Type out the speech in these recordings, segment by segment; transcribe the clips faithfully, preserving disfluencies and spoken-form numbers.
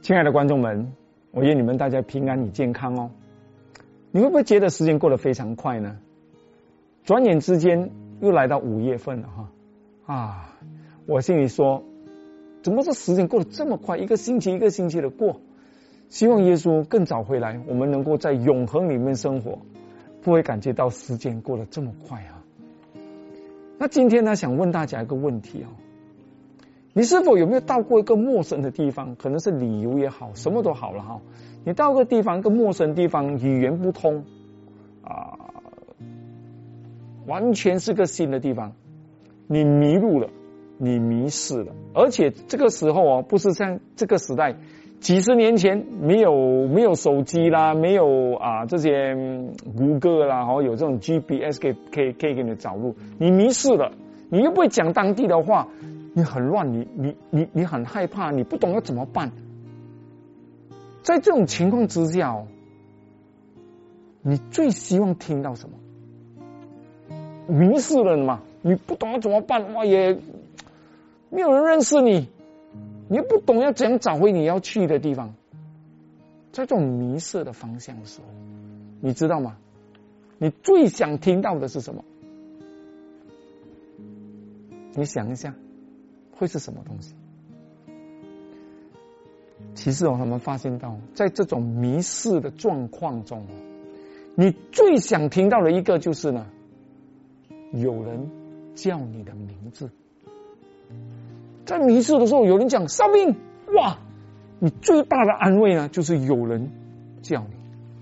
亲爱的观众们，我愿你们大家平安与健康哦。你会不会觉得时间过得非常快呢？转眼之间又来到五月份了哈啊！我心里说，怎么这时间过得这么快？一个星期一个星期的过。希望耶稣更早回来，我们能够在永恒里面生活，不会感觉到时间过得这么快啊。那今天呢，想问大家一个问题哦。你是否有没有到过一个陌生的地方？可能是旅游也好，什么都好了哈。你到个地方，一个陌生地方，语言不通啊，完全是个新的地方，你迷路了，你迷失了。而且这个时候哦，不是像这个时代，几十年前没有没有手机啦，没有啊这些谷歌啦，哦有这种 G P S 可以可以可以给你找路，你迷失了，你又不会讲当地的话。你很乱，你你你你很害怕，你不懂要怎么办。在这种情况之下哦，你最希望听到什么？迷失了嘛，你不懂要怎么办，哇也没有人认识你，你又不懂要怎样找回你要去的地方。在这种迷失的方向的时候，你知道吗？你最想听到的是什么？你想一下。会是什么东西？其实哦，他们发现到，在这种迷失的状况中哦，你最想听到的一个就是呢，有人叫你的名字。在迷失的时候，有人讲少斌，哇，你最大的安慰呢，就是有人叫你。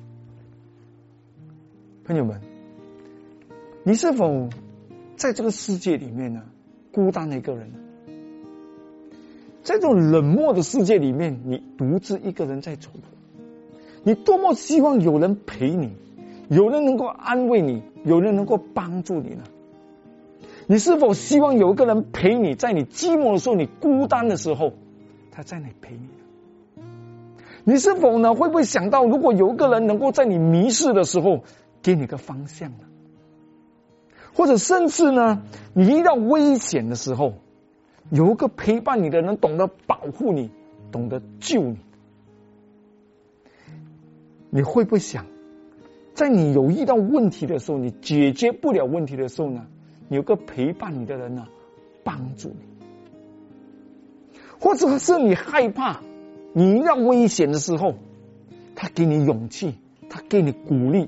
朋友们，你是否在这个世界里面呢，孤单的一个人呢？在这种冷漠的世界里面，你独自一个人在走路，你多么希望有人陪你，有人能够安慰你，有人能够帮助你呢？你是否希望有一个人陪你，在你寂寞的时候，你孤单的时候，他在那里陪你呢？你是否呢会不会想到，如果有一个人能够在你迷失的时候给你个方向呢？或者甚至呢，你遇到危险的时候，有一个陪伴你的人，懂得保护你，懂得救你。你会不会想，在你有遇到问题的时候，你解决不了问题的时候呢，有个陪伴你的人呢，帮助你。或者是你害怕，你遇到危险的时候，他给你勇气，他给你鼓励。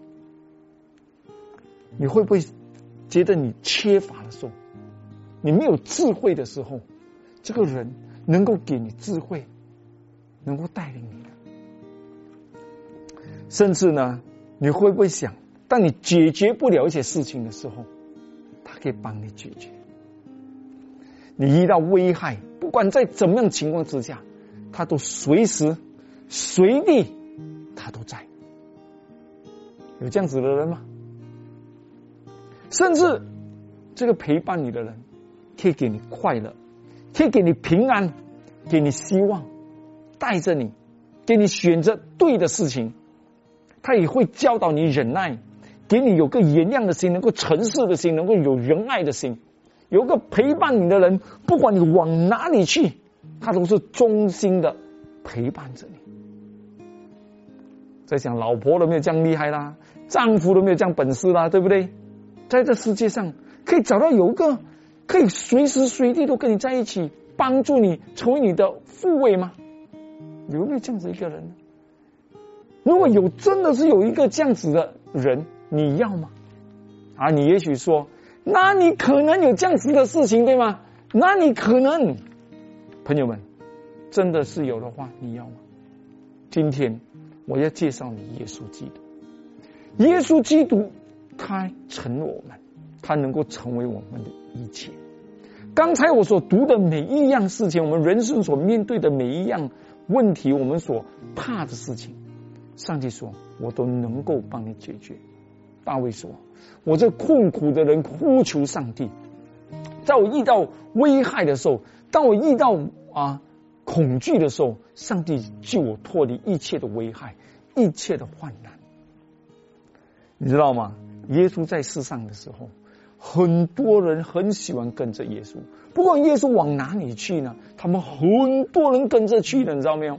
你会不会觉得你缺乏的时候，你没有智慧的时候，这个人能够给你智慧，能够带领你的。甚至呢，你会不会想，当你解决不了一些事情的时候，他可以帮你解决。你遇到危害，不管在怎么样情况之下，他都随时随地他都在。有这样子的人吗？甚至这个陪伴你的人可以给你快乐，可以给你平安，给你希望，带着你，给你选择对的事情。他也会教导你忍耐，给你有个原谅的心，能够诚实的心，能够有仁爱的心。有个陪伴你的人，不管你往哪里去，他都是忠心的陪伴着你。在想老婆都没有这样厉害啦，丈夫都没有这样本事啦，对不对？在这世界上可以找到有一个可以随时随地都跟你在一起，帮助你，成为你的护卫吗？有没有这样子一个人呢？如果有，真的是有一个这样子的人，你要吗？啊，你也许说，那你可能有这样子的事情，对吗？那你可能，朋友们，真的是有的话，你要吗？今天我要介绍你耶稣基督。耶稣基督他成了我们，他能够成为我们的一切。刚才我所读的每一样事情，我们人生所面对的每一样问题，我们所怕的事情，上帝说我都能够帮你解决。大卫说，我这困苦的人呼求上帝，在我遇到危害的时候，当我遇到啊恐惧的时候，上帝救我脱离一切的危害，一切的患难。你知道吗？耶稣在世上的时候，很多人很喜欢跟着耶稣，不管耶稣往哪里去呢，他们很多人跟着去的，你知道没有？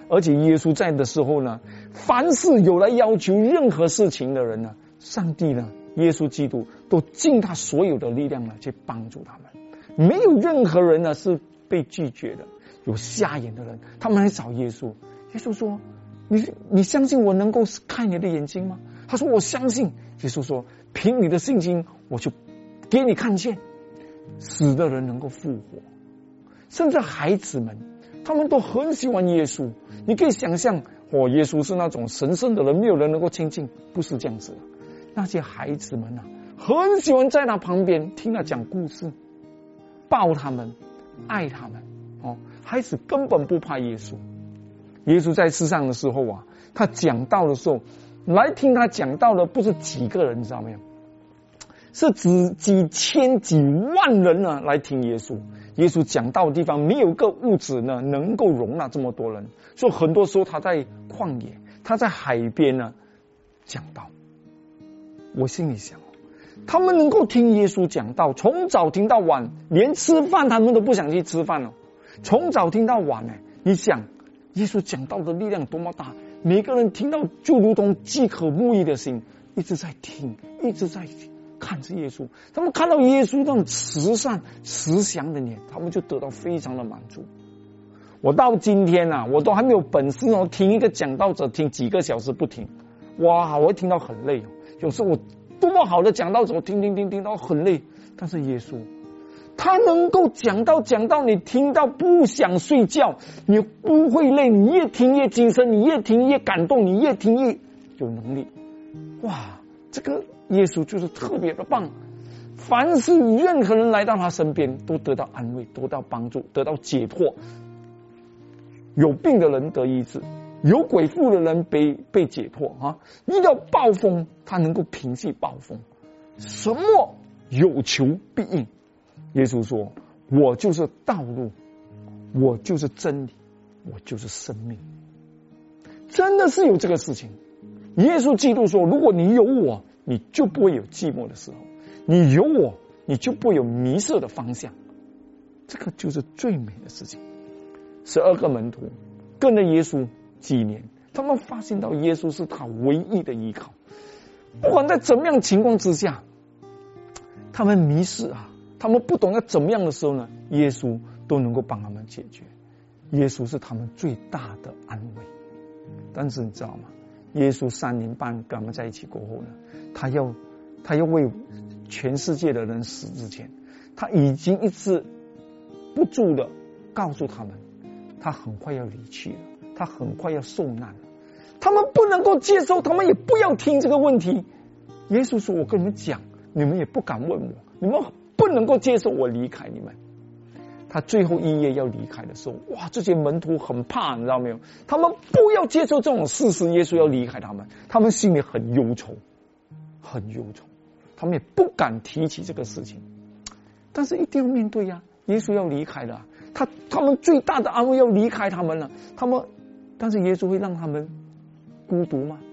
而且耶稣在的时候呢，凡是有来要求任何事情的人呢，上帝呢，耶稣基督都尽他所有的力量呢去帮助他们，没有任何人呢是被拒绝的。有瞎眼的人，他们来找耶稣，耶稣说：“你你相信我能够开你的眼睛吗？”他说：“我相信。”耶稣说：“凭你的信心，我就给你看见，死的人能够复活。”甚至孩子们，他们都很喜欢耶稣。你可以想象，哦，耶稣是那种神圣的人，没有人能够亲近，不是这样子的。那些孩子们啊，很喜欢在他旁边听他讲故事，抱他们，爱他们。哦，孩子根本不怕耶稣。耶稣在世上的时候啊，他讲道的时候，来听他讲道的不是几个人，你知道没有？是指几千几万人呢来听耶稣。耶稣讲道的地方没有个屋子呢能够容纳这么多人，所以很多时候他在旷野，他在海边呢讲道。我心里想，他们能够听耶稣讲道，从早听到晚，连吃饭他们都不想去吃饭了。从早听到晚呢，你想耶稣讲道的力量多么大，每个人听到就如同饥渴沐浴的心，一直在听，一直在看着耶稣。他们看到耶稣那种慈善慈祥的脸，他们就得到非常的满足。我到今天啊，我都还没有本事哦，听一个讲道者听几个小时不停，哇，我会听到很累。有时候我多么好的讲道者，我听听听听到很累，但是耶稣他能够讲到讲到你听到不想睡觉，你不会累，你越听越精神，你越听越感动，你越听越有能力。哇，这个耶稣就是特别的棒，凡是任何人来到他身边都得到安慰，得到帮助，得到解脱。有病的人得医治，有鬼附的人被被解脱啊！遇到暴风他能够平息暴风，什么有求必应。耶稣说：“我就是道路，我就是真理，我就是生命。”真的是有这个事情。耶稣基督说：“如果你有我，你就不会有寂寞的时候；你有我，你就不会有迷失的方向。”这个就是最美的事情。十二个门徒跟着耶稣几年，他们发现到耶稣是他唯一的依靠。不管在怎么样情况之下，他们迷失啊，他们不懂要怎么样的时候呢，耶稣都能够帮他们解决。耶稣是他们最大的安慰。但是你知道吗？耶稣三年半跟他们在一起过后呢，他要他要为全世界的人死之前，他已经一直不住的告诉他们，他很快要离去了，他很快要受难了。他们不能够接受，他们也不要听这个问题。耶稣说：“我跟你们讲，你们也不敢问我，你们不能够接受我离开你们。”他最后一夜要离开的时候，哇，这些门徒很怕，你知道没有？他们不要接受这种事实，耶稣要离开他们，他们心里很忧愁，很忧愁，他们也不敢提起这个事情。但是一定要面对呀、啊，耶稣要离开了，他他们最大的安慰要离开他们了，他们，但是耶稣会让他们孤独吗？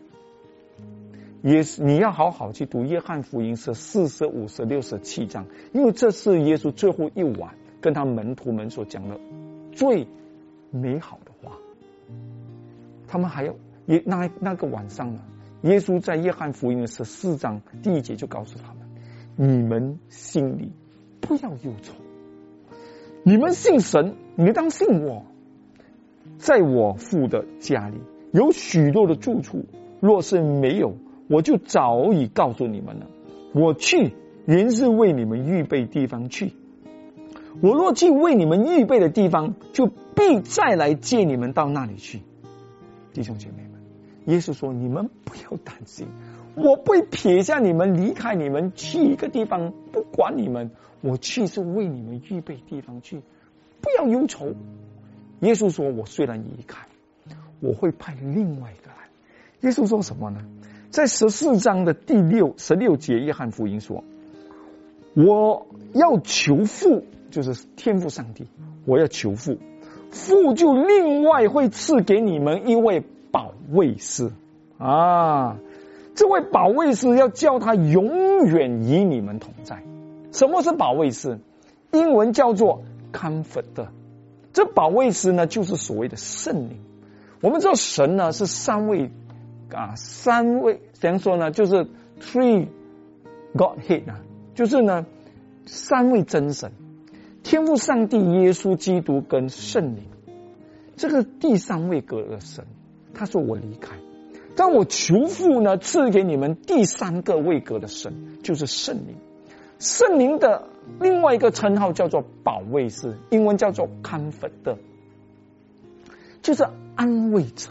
耶稣，你要好好去读约翰福音十四、十五、十六、十七章，因为这是耶稣最后一晚跟他门徒们所讲的最美好的话。他们还要也那那个晚上呢，耶稣在约翰福音的十四章第一节就告诉他们：你们心里不要忧愁，你们信神，你们当信我。在我父的家里有许多的住处，若是没有，我就早已告诉你们了。我去原是为你们预备地方去，我若去为你们预备的地方，就必再来接你们到那里去。弟兄姐妹们，耶稣说：你们不要担心，我不会撇下你们，离开你们，去一个地方不管你们，我去是为你们预备地方去，不要忧愁。耶稣说：我虽然离开，我会派另外一个来。耶稣说什么呢？在十四章的第六十六节，约翰福音说：我要求父，就是天父上帝，我要求父，父就另外会赐给你们一位保惠师啊！这位保惠师要叫他永远与你们同在。什么是保惠师？英文叫做 Comforter。这保惠师呢，就是所谓的圣灵。 我们知道神呢是三位啊，三位怎样说呢？就是 three Godhead 啊，就是呢三位真神，天父上帝、耶稣基督跟圣灵。这个第三位格的神，他说我离开，但我求父呢赐给你们第三个位格的神，就是圣灵。圣灵的另外一个称号叫做保惠师，英文叫做 Comforter， 就是安慰者。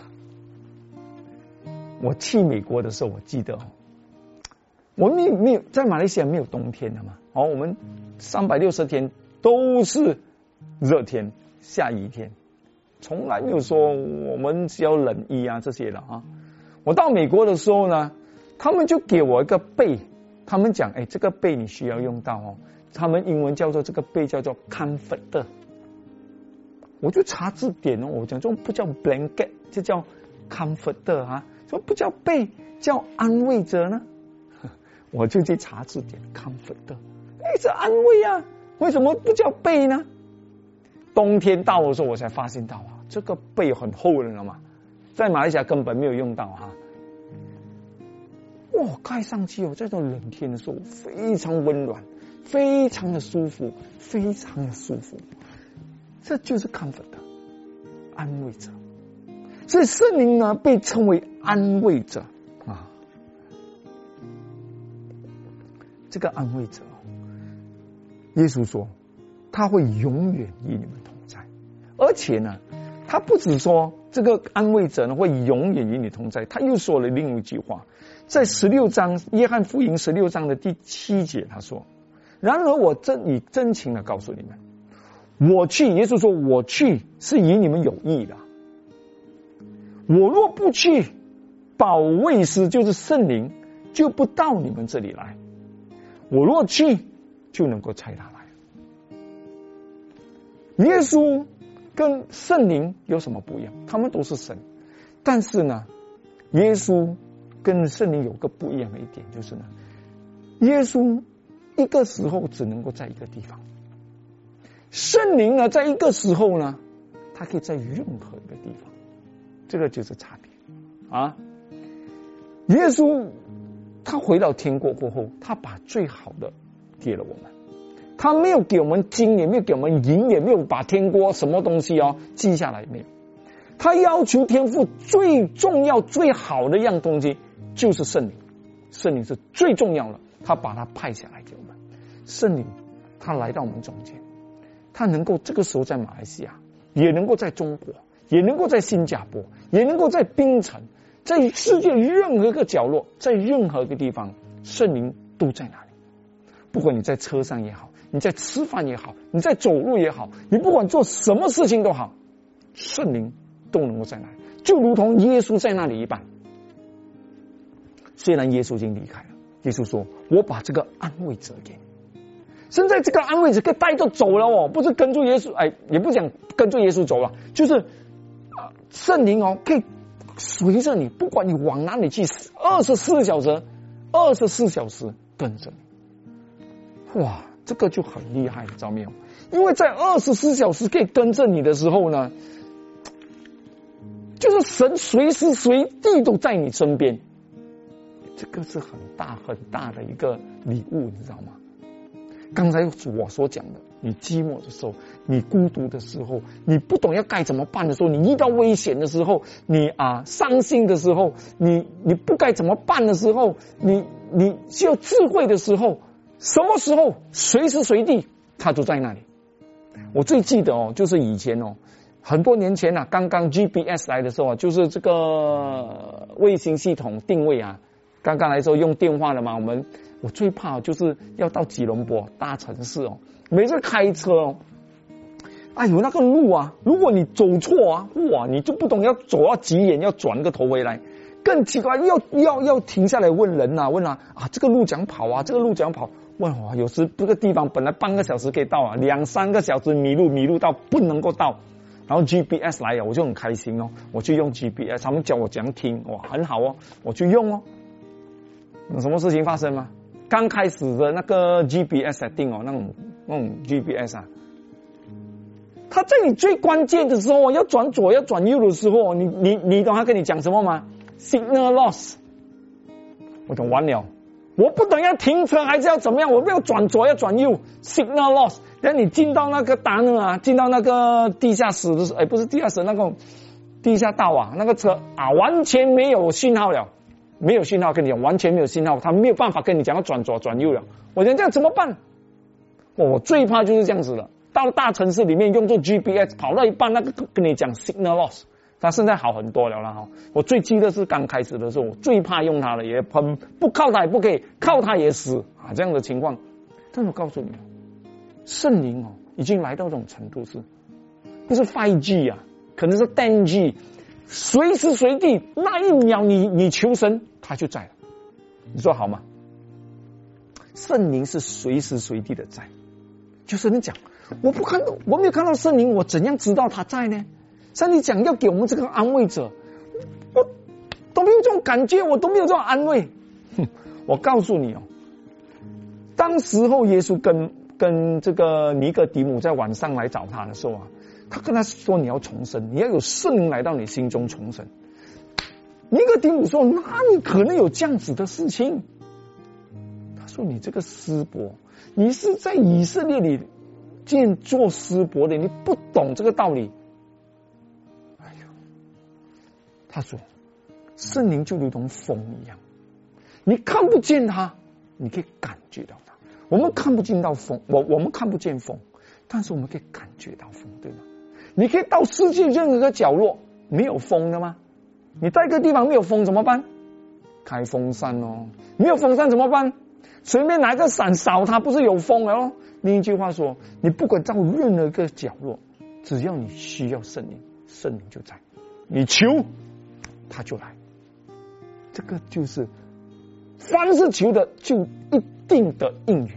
我去美国的时候，我记得我们没有在马来西亚没有冬天的嘛，好，我们三百六十天都是热天、下雨天，从来没有说我们只要冷衣啊这些的啊。我到美国的时候呢，他们就给我一个被，他们讲，哎，这个被你需要用到哦，他们英文叫做这个被叫做 comforter。我就查字典哦，我讲这种不叫 blanket， 就叫 comforter 啊，说不叫被，叫安慰者呢？我就去查字典 comforter， 哎，这安慰啊，为什么不叫被呢？冬天到的时候，我才发现到啊，这个被很厚了嘛，在马来西亚根本没有用到啊。哇，盖上去哦，在这种冷天的时候，非常温暖，非常的舒服，非常的舒服。这就是 comforter， 安慰者。所以圣灵呢，被称为安慰者啊。这个安慰者，耶稣说他会永远与你们同在，而且呢，他不只说这个安慰者呢会永远与你同在，他又说了另一句话，在十六章约翰福音十六章的第七节，他说：“然而我真以真情的告诉你们，我去，耶稣说我去是与你们有益的。我若不去，保惠师就是圣灵就不到你们这里来；我若去，就能够差他来。”耶稣跟圣灵有什么不一样？他们都是神，但是呢，耶稣跟圣灵有个不一样的一点，就是呢，耶稣一个时候只能够在一个地方，圣灵呢，在一个时候呢，他可以在任何一个地方，这个就是差别啊。耶稣他回到天国过后，他把最好的给了我们，他没有给我们金，也没有给我们银，也没有把天国什么东西哦记下来，没有。他要求天父最重要、最好的一样东西就是圣灵，圣灵是最重要的，他把它派下来给我们。圣灵他来到我们中间，他能够这个时候在马来西亚，也能够在中国，也能够在新加坡，也能够在槟城，在世界任何一个角落，在任何一个地方，圣灵都在那里。不管你在车上也好，你在吃饭也好，你在走路也好，你不管做什么事情都好，圣灵都能够在那里，就如同耶稣在那里一般。虽然耶稣已经离开了，耶稣说我把这个安慰者给你，现在这个安慰者可以带着走了哦，不是跟住耶稣，哎，也不讲跟住耶稣走了，就是圣灵哦，可以随着你，不管你往哪里去，二十四小时二十四小时跟着你。哇，这个就很厉害，知道没有？因为在二十四小时可以跟着你的时候呢，就是神随时随地都在你身边，这个是很大很大的一个礼物，你知道吗？刚才我所讲的，你寂寞的时候，你孤独的时候，你不懂要该怎么办的时候，你遇到危险的时候，你啊伤心的时候，你你不该怎么办的时候，你你需要智慧的时候，什么时候随时随地他都在那里。我最记得哦，就是以前哦，很多年前啊，刚刚 G P S 来的时候啊，就是这个卫星系统定位啊，刚刚来的时候用电话的嘛，我们我最怕就是要到吉隆坡大城市哦，每次开车哦，哎呦那个路啊，如果你走错啊，哇，你就不懂要走到几眼，要转个头回来，更奇怪，要要要停下来问人啊，问啊啊这个路怎样跑啊，这个路怎样跑？问哇，有时这个地方本来半个小时可以到啊，两三个小时迷路迷路到不能够到，然后 G P S 来了，我就很开心哦，我就用 G P S， 他们教我怎样听，哇，很好哦，我就用哦。有什么事情发生吗？刚开始的那个 G P S 定哦，那种那种 G P S 啊， 他在你最关键的时候要转左要转右的时候，你你你懂他跟你讲什么吗 ？Signal loss。我懂完了，我不懂要停车还是要怎么样，我没有转左要转右 ，signal loss。等你进到那个达呢啊，进到那个地下室的时候，哎，不是地下室，那个地下道啊，那个车啊，完全没有信号了，没有信号跟你讲，完全没有信号，他没有办法跟你讲要转左转右了。我讲这样怎么办？我最怕就是这样子了。到了大城市里面用作 G P S 跑到一半，那个跟你讲 signal loss。他现在好很多了啦哈！我最记得是刚开始的时候，我最怕用它了，也很不靠它也不可以，靠它也死啊！这样的情况，但是我告诉你，圣灵哦，已经来到这种程度是，不是 五 G 啊，可能是十 G， 随时随地那一秒你你求神，他就在了，你说好吗？圣灵是随时随地的在，就是你讲，我不看到，我没有看到圣灵，我怎样知道他在呢？上帝讲要给我们这个安慰者，我都没有这种感觉，我都没有这种安慰。哼，我告诉你哦，当时候耶稣跟跟这个尼哥底母在晚上来找他的时候啊，他跟他说你要重生，你要有圣灵来到你心中重生。尼哥底母说哪里可能有这样子的事情？他说你这个师伯，你是在以色列里见做师伯的，你不懂这个道理。他说圣灵就如同风一样，你看不见它，你可以感觉到它。我们看不见到风，我我们看不见风，但是我们可以感觉到风，对吗？你可以到世界任何个角落，没有风的吗？你在一个地方没有风怎么办？开风扇哦。没有风扇怎么办？随便拿个伞扫它，不是有风了哦。另一句话说，你不管到任何一个角落，只要你需要圣灵，圣灵就在，你求他就来。这个就是凡是求的就一定的应允。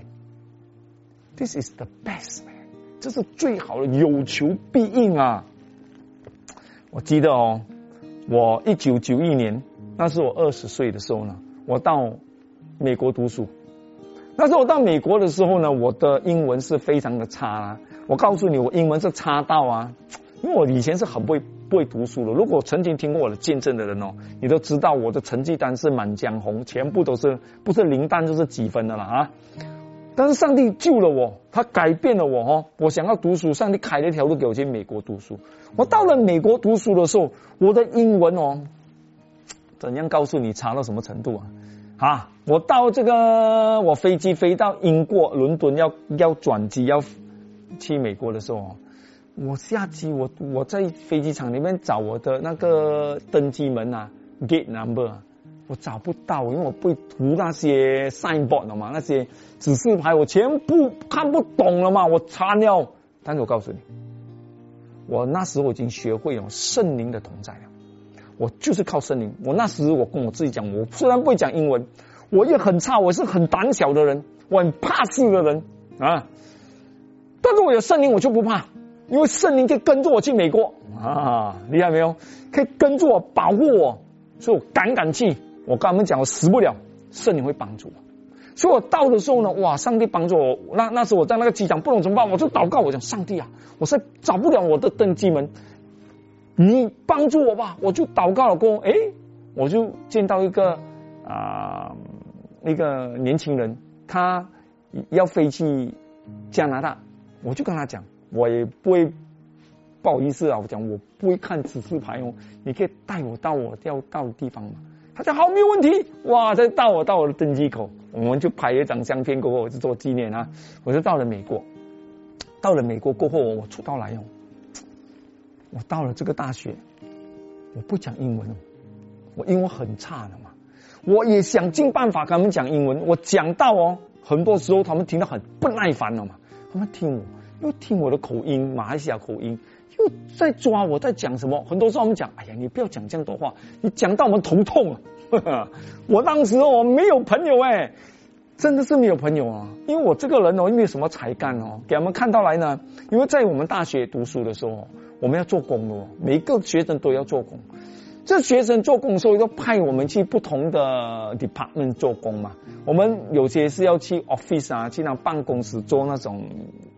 This is the best man， 这是最好的，有求必应啊。我记得哦，我一九九一年，那是我二十岁的时候呢，我到美国读书。那时候我到美国的时候呢，我的英文是非常的差啊。我告诉你，我英文是差到啊，因为我以前是很不会不会读书的。如果曾经听过我的见证的人哦，你都知道我的成绩单是满江红，全部都是不是零单就是几分的了啊。但是上帝救了我，他改变了我哦。我想要读书，上帝开了一条路给我去美国读书。我到了美国读书的时候，我的英文哦，怎样告诉你差到什么程度啊？啊，我到这个我飞机飞到英国伦敦要要转机要去美国的时候，我下机我我在飞机场里面找我的那个登机门啊 gate number， 我找不到，因为我不会读那些 signboard 了嘛，那些指示牌我全部看不懂了嘛，我差了。但是我告诉你，我那时候已经学会有圣灵的同在了。我就是靠圣灵。我那时我跟我自己讲，我虽然不会讲英文，我也很差，我是很胆小的人，我很怕事的人啊。但是我有圣灵，我就不怕，因为圣灵可以跟着我去美国啊，厉害没有？可以跟着我，保护我，所以我敢敢去。我跟他们讲，我死不了，圣灵会帮助我。所以我到的时候呢，哇，上帝帮助我。那那时我在那个机场不懂怎么办，我就祷告，我讲上帝啊，我实在找不了我的登机门。你帮助我吧，我就祷告了过后，哎，我就见到一个啊、呃、一个年轻人，他要飞去加拿大，我就跟他讲，我也不会不好意思啊，我讲我不会看指示牌哦，你可以带我到我要到的地方吗？他讲好，没有问题。哇，再带我到我的登机口，我们就拍一张相片过后，我就做纪念啊。我就到了美国，到了美国过后，我出道来哦。我到了这个大学，我不讲英文，我英文很差的嘛。我也想尽办法跟他们讲英文，我讲到哦，很多时候他们听到很不耐烦了嘛。他们听我，又听我的口音，马来西亚口音，又在抓我在讲什么。很多时候他们讲，哎呀，你不要讲这样多话，你讲到我们头痛啊。我当时哦没有朋友哎。真的是没有朋友啊，因为我这个人哦，没有什么才干哦。给他们看到来呢，因为在我们大学读书的时候，我们要做工的哦，每一个学生都要做工。这学生做工的时候，都派我们去不同的 department 做工嘛。我们有些是要去 office 啊，去那办公室做那种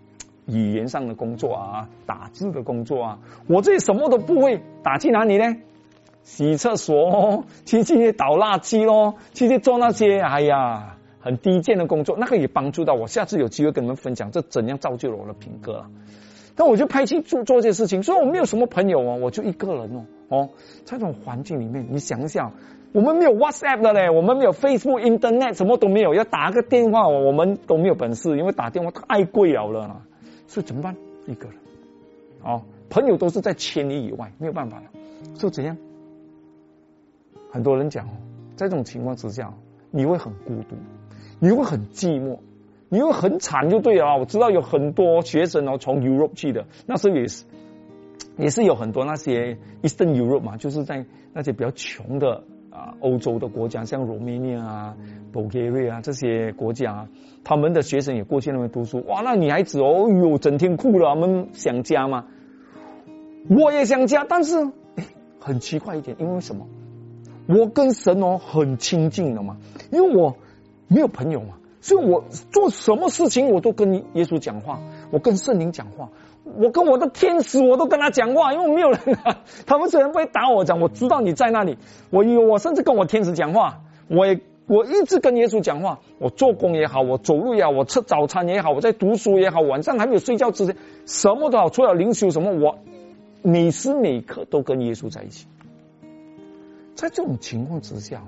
语言上的工作啊，打字的工作啊，我这里什么都不会，打去哪里呢？洗厕所，去去倒垃圾咯，去去做那些哎呀很低贱的工作，那个也帮助到我。下次有机会跟你们分享这怎样造就了我的品格啊。但我就派去做做这些事情，所以我没有什么朋友哦，我就一个人哦哦，在这种环境里面，你想一想，我们没有 WhatsApp 的嘞，我们没有 Facebook、Internet， 什么都没有，要打个电话我们都没有本事，因为打电话太贵了了，所以怎么办？一个人哦，朋友都是在千里以外，没有办法了。所以怎样？很多人讲哦，在这种情况之下，你会很孤独，你会很寂寞，你会很惨就对了啊！我知道有很多学生哦从 Europe 去的，那时候也是也是有很多那些 Eastern Europe 嘛，就是在那些比较穷的啊欧洲的国家，像 Romania 啊、Bulgaria 啊这些国家啊，他们的学生也过去那边读书。哇，那女孩子哦哟，整天哭了，他们想家吗？我也想家，但是诶很奇怪一点，因为什么？我跟神哦很亲近的嘛，因为我没有朋友嘛，所以我做什么事情我都跟耶稣讲话，我跟圣灵讲话，我跟我的天使我都跟他讲话，因为没有人啊，他们虽然不会打我，讲我知道你在那里，我有我甚至跟我天使讲话，我也我一直跟耶稣讲话，我做工也好，我走路也好，我吃早餐也好，我在读书也好，晚上还没有睡觉之前，什么都好，除了灵修什么，我每时每刻都跟耶稣在一起。在这种情况之下，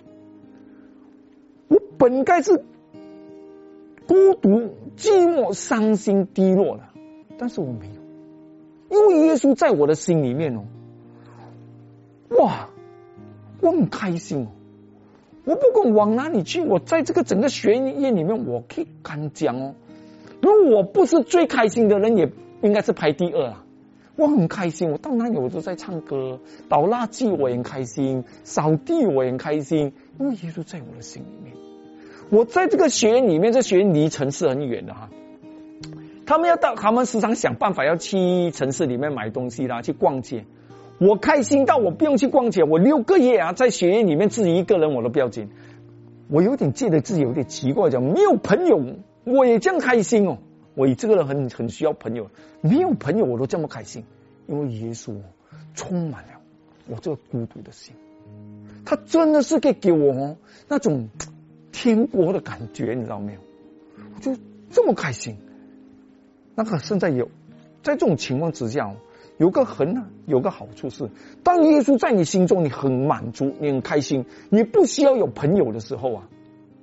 我本该是孤独、寂寞、伤心、低落的，但是我没有，因为耶稣在我的心里面哦，哇，我很开心哦。我不管往哪里去，我在这个整个学业里面，我可以敢讲哦，如果我不是最开心的人，也应该是排第二啦。我很开心，我到哪里我都在唱歌，倒垃圾我也很开心，扫地我也很开心，因为耶稣在我的心里面。我在这个学院里面，这学院离城市很远的哈，他们要到，他们时常想办法要去城市里面买东西啦，去逛街。我开心到我不用去逛街，我六个月啊，在学院里面自己一个人我都不要紧。我有点觉得自己有点奇怪，讲没有朋友我也这样开心哦。我这个人很很需要朋友，没有朋友我都这么开心，因为耶稣充满了我这个孤独的心，他真的是可以给我哦那种天国的感觉，你知道没有？我就这么开心。那个现在有在这种情况之下，有个很有个好处是，当耶稣在你心中，你很满足，你很开心，你不需要有朋友的时候啊，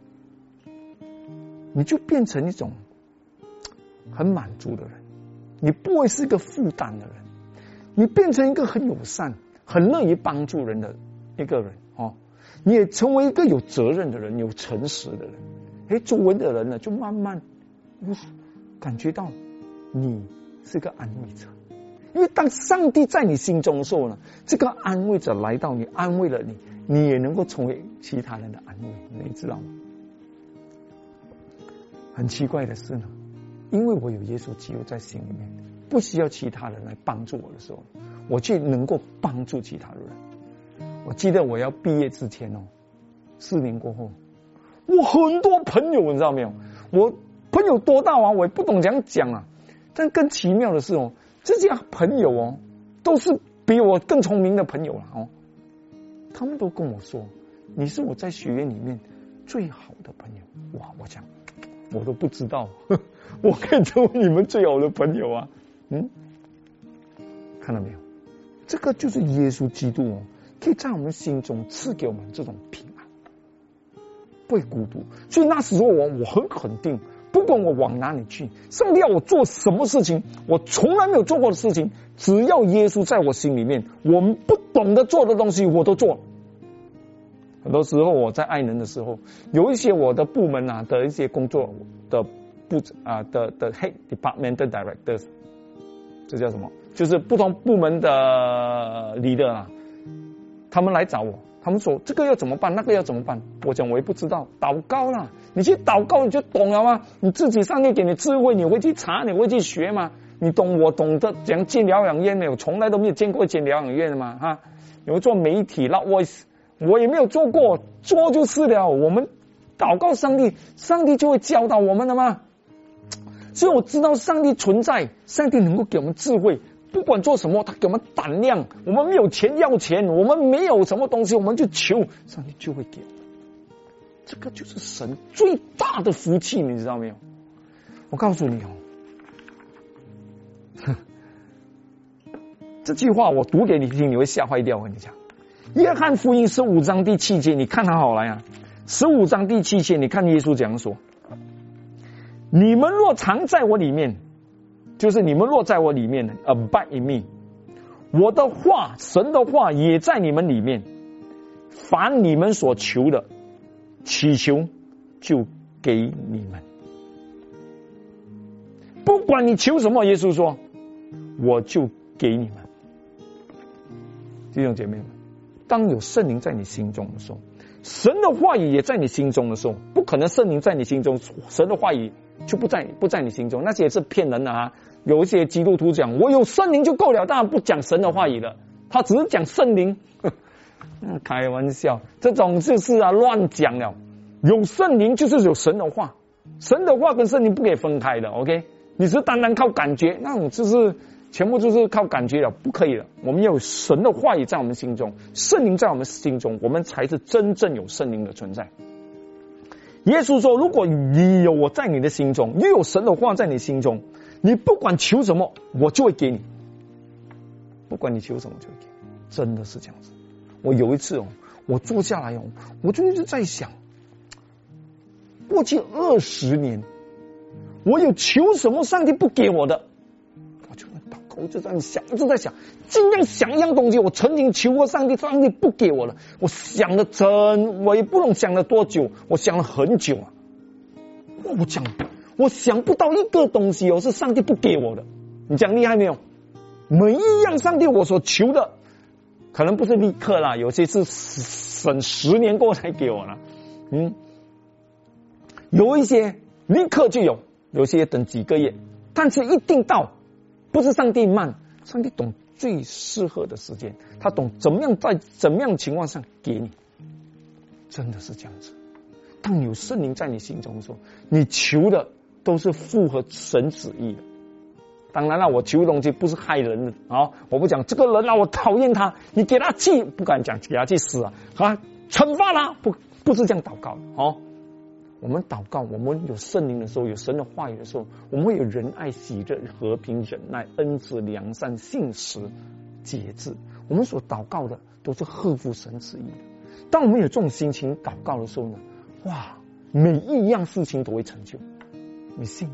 你就变成一种很满足的人，你不会是一个负担的人，你变成一个很友善、很乐于帮助人的一个人哦。你也成为一个有责任的人、有诚实的人。哎，周围的人呢，就慢慢感觉到你是个安慰者，因为当上帝在你心中的时候呢，这个安慰者来到你，安慰了你，你也能够成为其他人的安慰，你知道吗？很奇怪的是呢，因为我有耶稣基督在心里面，不需要其他人来帮助我的时候，我却能够帮助其他人。我记得我要毕业之前哦，四年过后，我很多朋友，你知道没有？我朋友多到啊，我也不懂怎样讲啊。但更奇妙的是哦，这些朋友哦，都是比我更聪明的朋友了哦。他们都跟我说，你是我在学院里面最好的朋友。哇，我讲。我都不知道，我可以成为你们最好的朋友啊！嗯，看到没有？这个就是耶稣基督哦，可以在我们心中赐给我们这种平安，不会孤独。所以那时候我我很肯定，不管我往哪里去，上帝要我做什么事情，我从来没有做过的事情，只要耶稣在我心里面，我们不懂得做的东西我都做。很多时候我在爱人的时候，有一些我的部门啊的一些工作的部啊的的 head department 的 directors， 这叫什么？就是不同部门的 leader 啊，他们来找我，他们说这个要怎么办，那个要怎么办？我讲我也不知道，祷告啦，你去祷告你就懂了吗？你自己上帝给你智慧，你会去查，你会去学吗？你懂我懂得怎样建疗养院没有？从来都没有见过建疗养院的嘛哈？你会做媒体 loud voice。我也没有做过，做就是了。我们祷告上帝，上帝就会教导我们的嘛。 只有我知道上帝存在，上帝能够给我们智慧，不管做什么，他给我们胆量。我们没有钱要钱，我们没有什么东西，我们就求，上帝就会给我们。这个就是神最大的福气，你知道没有？我告诉你哦，这句话我读给你听，你会吓坏掉。我跟你讲，约翰福音十五章第七节，你看他好来啊。十五章第七节，你看耶稣这样说：你们若常在我里面，就是你们若在我里面 abide in me， 我的话，神的话也在你们里面，凡你们所求的，祈求就给你们。不管你求什么，耶稣说我就给你们。弟兄姐妹们，当有圣灵在你心中的时候，神的话语也在你心中的时候，不可能圣灵在你心中，神的话语就不在不在你心中，那些也是骗人的啊。有一些基督徒讲我有圣灵就够了，当然不讲神的话语了，他只是讲圣灵，开玩笑，这种就是啊乱讲了。有圣灵就是有神的话，神的话跟圣灵不可以分开的。 OK， 你是单单靠感觉，那种就是全部就是靠感觉了，不可以了。我们要有神的话语在我们心中，圣灵在我们心中，我们才是真正有圣灵的存在。耶稣说，如果你有我在你的心中，又有神的话在你心中，你不管求什么我就会给你，不管你求什么就会给你，真的是这样子。我有一次哦，我坐下来哦，我就一直在想，过去二十年我有求什么上帝不给我的，我就祷告，我就在想，一直在想，尽量想一样东西，我曾经求过上帝，上帝不给我了，我想了真，我也不能想了多久，我想了很久啊，我讲我想不到一个东西哦是上帝不给我的。你讲厉害没有？每一样上帝我所求的，可能不是立刻啦，有些是省十年过后才给我了，嗯，有一些立刻就有，有些等几个月，但是一定到，不是上帝慢，上帝懂最适合的时间，他懂怎么样在怎么样情况上给你，真的是这样子。当有圣灵在你心中的时候，你求的都是符合神旨意的。当然了，我求的东西不是害人的啊！我不讲这个人啊，我讨厌他，你给他气，不敢讲给他去死啊，啊，惩罚他，不不是这样祷告的哦。我们祷告，我们有圣灵的时候，有神的话语的时候，我们会有仁爱、喜乐、和平、忍耐、恩慈、良善、信实、节制。我们所祷告的都是合乎神旨意的。当我们有这种心情祷告的时候呢，哇，每一样事情都会成就，你信吗？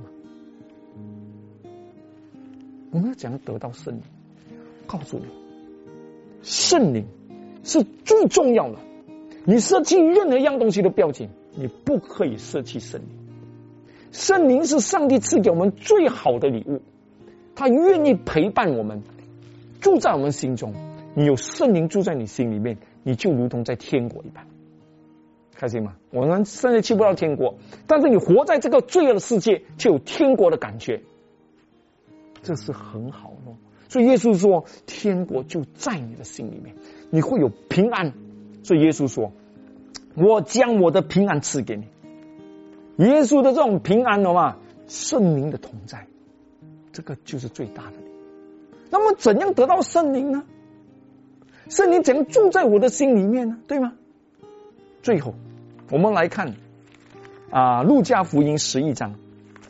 我们要怎样得到圣灵？告诉你，圣灵是最重要的。你舍弃任何一样东西都不要紧，你不可以舍弃圣灵。圣灵是上帝赐给我们最好的礼物，他愿意陪伴我们，住在我们心中。你有圣灵住在你心里面，你就如同在天国一般。开心吗？我们甚至去不到天国，但是你活在这个罪恶的世界，却有天国的感觉，这是很好的。所以耶稣说，天国就在你的心里面，你会有平安。所以耶稣说，我将我的平安赐给你。耶稣的这种平安的嘛，圣灵的同在，这个就是最大的礼。那么怎样得到圣灵呢？圣灵怎样住在我的心里面呢？对吗？最后我们来看啊，路加福音十一章。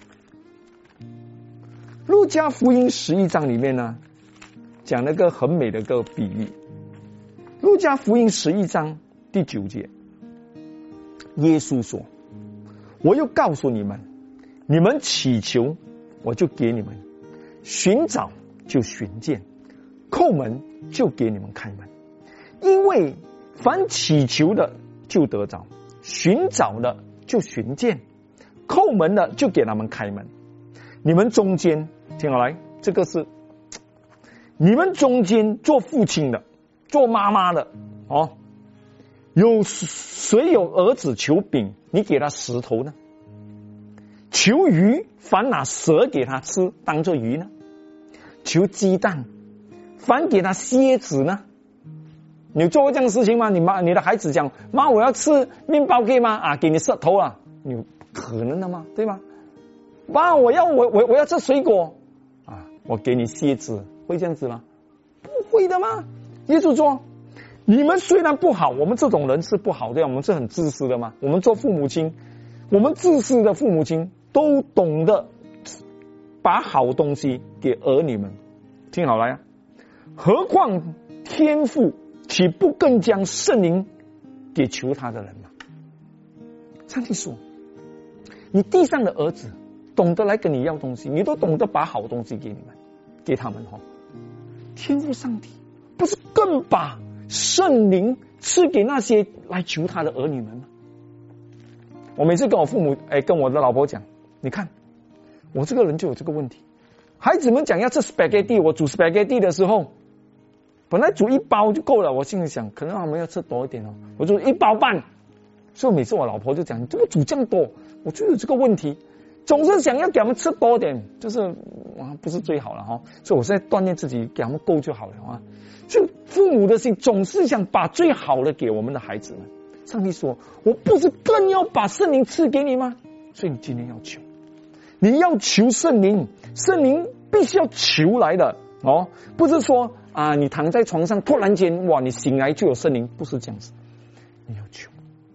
路加福音十一章里面呢，讲了个很美的一个比喻。路加福音十一章第九节，耶稣说，我又告诉你们，你们祈求我就给你们，寻找就寻见，叩门就给你们开门。因为凡祈求的就得着，寻找的就寻见，叩门的就给他们开门。你们中间听好来，这个是你们中间做父亲的，做妈妈的哦，有谁有儿子求饼，你给他石头呢？求鱼，反拿蛇给他吃，当作鱼呢？求鸡蛋，反给他蝎子呢？你做过这样的事情吗？你妈，你的孩子讲，妈，我要吃面包可以吗？啊，给你石头啊，你可能的吗？对吗？ 爸，我要我我我要吃水果啊，我给你蝎子，会这样子吗？不会的吗？耶稣说，你们虽然不好，我们这种人是不好的，我们是很自私的嘛。我们做父母亲，我们自私的父母亲都懂得把好东西给儿女们。听好了呀，何况天父岂不更将圣灵给求他的人吗？上帝说，你地上的儿子懂得来跟你要东西，你都懂得把好东西给你们，给他们哦。天父上帝不是更把圣灵赐给那些来求他的儿女们吗？我每次跟我父母，哎，跟我的老婆讲，你看我这个人就有这个问题。孩子们讲要吃 spaghetti， 我煮 spaghetti 的时候，本来煮一包就够了，我心里想，可能他们要吃多一点哦，我煮一包半。所以每次我老婆就讲，你怎么煮这么多？我就有这个问题，总是想要给他们吃多点，就是啊，不是最好了哈。所以我现在锻炼自己，给他们够就好了啊。就父母的心总是想把最好的给我们的孩子们。上帝说，我不是更要把圣灵赐给你吗？所以你今天要求，你要求圣灵，圣灵必须要求来的哦，不是说啊，你躺在床上突然间哇，你醒来就有圣灵，不是这样子，你要求。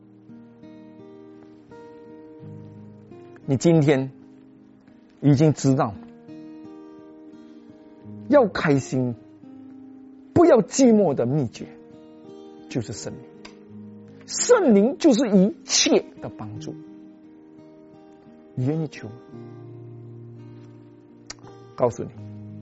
你今天已经知道，要开心不要寂寞的秘诀就是圣灵，圣灵就是一切的帮助。你愿意求吗？告诉你，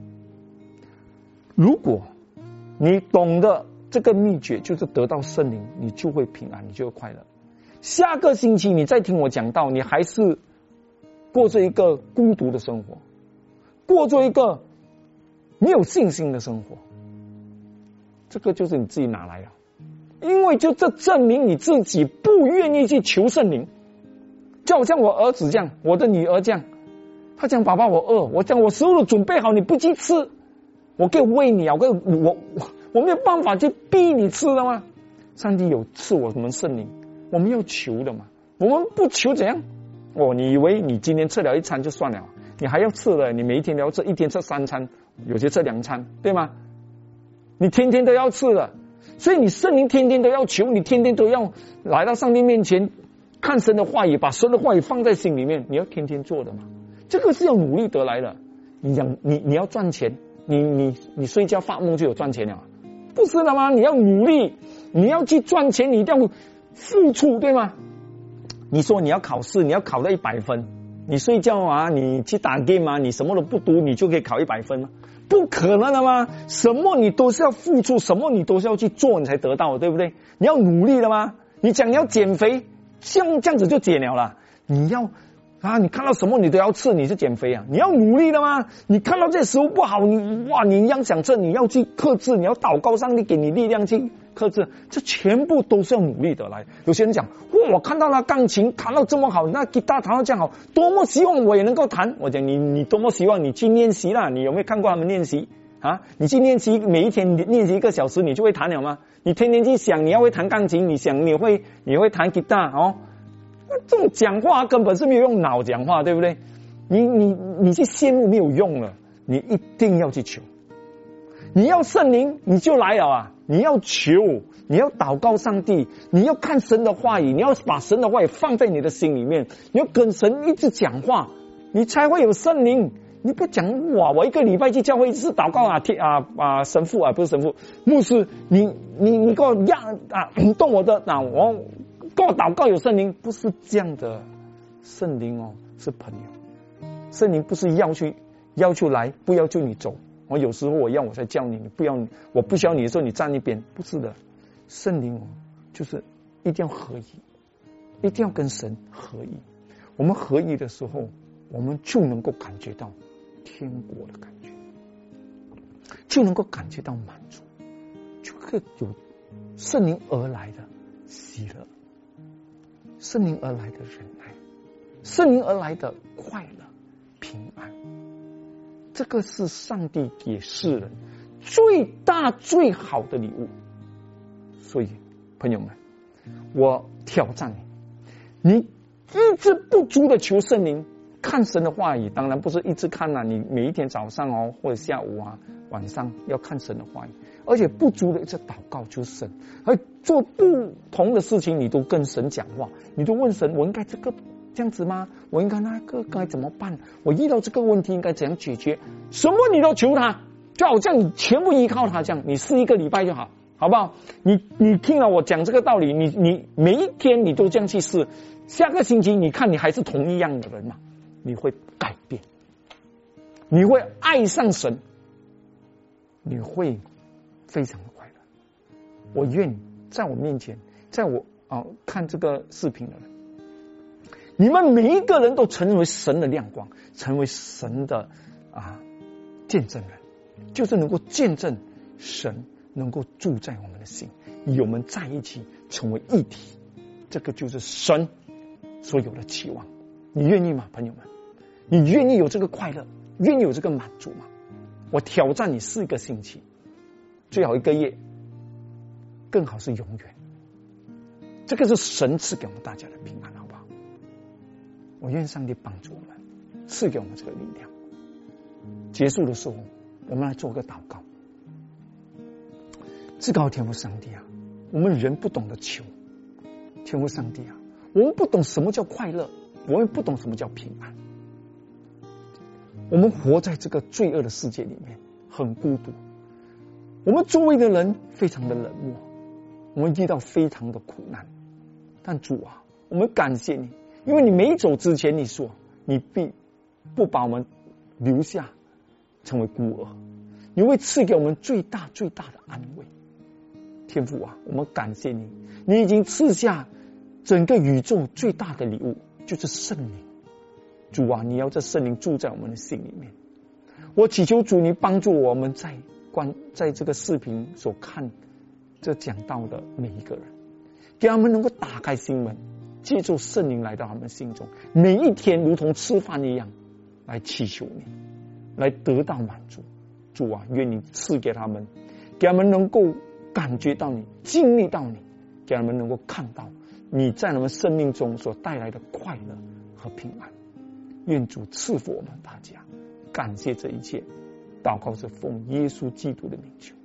如果你懂得这个秘诀，就是得到圣灵，你就会平安，你就会快乐。下个星期你再听我讲到，你还是过着一个孤独的生活，过着一个没有信心的生活，这个就是你自己拿来的，因为就这证明你自己不愿意去求圣灵。就好像我儿子这样，我的女儿这样，他讲爸爸我饿，我讲我食物都准备好，你不去吃，我可以喂你啊，我我我没有办法去逼你吃的吗？上帝有赐我们圣灵，我们要求的嘛，我们不求怎样？哦，你以为你今天吃了一餐就算了，你还要吃的，你每一天都要吃，一天吃三餐，有些吃两餐，对吗？你天天都要吃的，所以你圣灵天天都要求，你天天都要来到上帝面前看神的话语，把神的话语放在心里面，你要天天做的嘛。这个是要努力得来的。你养你你要赚钱，你你你睡觉发梦就有赚钱了，不是的吗？你要努力，你要去赚钱，你一定要付出，对吗？你说你要考试，你要考到一百分，你睡觉啊，你去打 game 啊，你什么都不读，你就可以考一百分吗？不可能的吗？什么你都是要付出，什么你都是要去做，你才得到的，对不对？你要努力的吗？你讲你要减肥，像这样子就减了啦。你要啊，你看到什么你都要吃，你是减肥啊？你要努力的吗？你看到这食物不好，你哇，你一样想吃，你要去克制，你要祷告上帝给你力量去克制，这全部都是要努力得来。有些人讲，哇，我看到那钢琴弹到这么好，那吉他弹到这样好，多么希望我也能够弹。我讲你，你多么希望你去练习啦？你有没有看过他们练习啊？你去练习，每一天练习一个小时，你就会弹了吗？你天天去想你要会弹钢琴，你想你会你会弹吉他哦。那这种讲话根本是没有用脑讲话，对不对？你你你去羡慕没有用了，你一定要去求。你要圣灵，你就来了啊！你要求，你要祷告上帝，你要看神的话语，你要把神的话语放在你的心里面，你要跟神一直讲话，你才会有圣灵。你不讲哇，我一个礼拜去教会一次祷告啊，啊啊神父啊，不是神父，牧师，你你你给我让啊动我的脑，我跟我祷告有圣灵，不是这样的。圣灵哦，是朋友，圣灵不是要去要求来，不要求你走。我有时候我要我才叫你，你不要你，我不需要你的时候你站一边，不是的。圣灵哦，就是一定要合一，一定要跟神合一。我们合一的时候，我们就能够感觉到天国的感觉，就能够感觉到满足，就会有圣灵而来的喜乐，圣灵而来的忍耐，圣灵而来的快乐、平安。这个是上帝给世人最大最好的礼物。所以朋友们，我挑战你，你一直不足的求圣灵， 看神的话语，当然不是一直看啊，你每一天早上哦，或者下午啊、晚上要看神的话语，而且不足的一直祷告求神，而做不同的事情，你都跟神讲话，你都问神，我应该这个这样子吗？我应该那个该怎么办？我遇到这个问题应该怎样解决？什么你都求他，就好像你全部依靠他这样，你试一个礼拜就好，好不好？你你听了我讲这个道理，你你每一天你都这样去试，下个星期你看你还是同一样的人嘛？你会改变，你会爱上神，你会非常的快乐。我愿在我面前，在我啊、哦、看这个视频的人，你们每一个人都成为神的亮光，成为神的啊见证人，就是能够见证神能够住在我们的心，与我们在一起成为一体，这个就是神所有的期望。你愿意吗，朋友们？你愿意有这个快乐，愿意有这个满足吗？我挑战你四个星期，最好一个月，更好是永远。这个是神赐给我们大家的平安，好不好？我愿上帝帮助我们，赐给我们这个力量。结束的时候，我们来做个祷告。至高天父上帝啊，我们人不懂得求，天父上帝啊，我们不懂什么叫快乐，我们不懂什么叫平安。我们活在这个罪恶的世界里面，很孤独。我们周围的人非常的冷漠，我们遇到非常的苦难。但主啊，我们感谢你，因为你没走之前，你说你必不把我们留下成为孤儿，你会赐给我们最大最大的安慰。天父啊，我们感谢你，你已经赐下整个宇宙最大的礼物，就是圣灵。主啊，你要这圣灵住在我们的心里面。我祈求主，你帮助我们在关在这个视频所看这讲道的每一个人，给他们能够打开心门，接受圣灵来到他们心中，每一天如同吃饭一样来祈求你，来得到满足。主啊，愿你赐给他们，给他们能够感觉到你，经历到你，给他们能够看到你在他们生命中所带来的快乐和平安。愿主赐福我们大家，感谢这一切，祷告是奉耶稣基督的名求。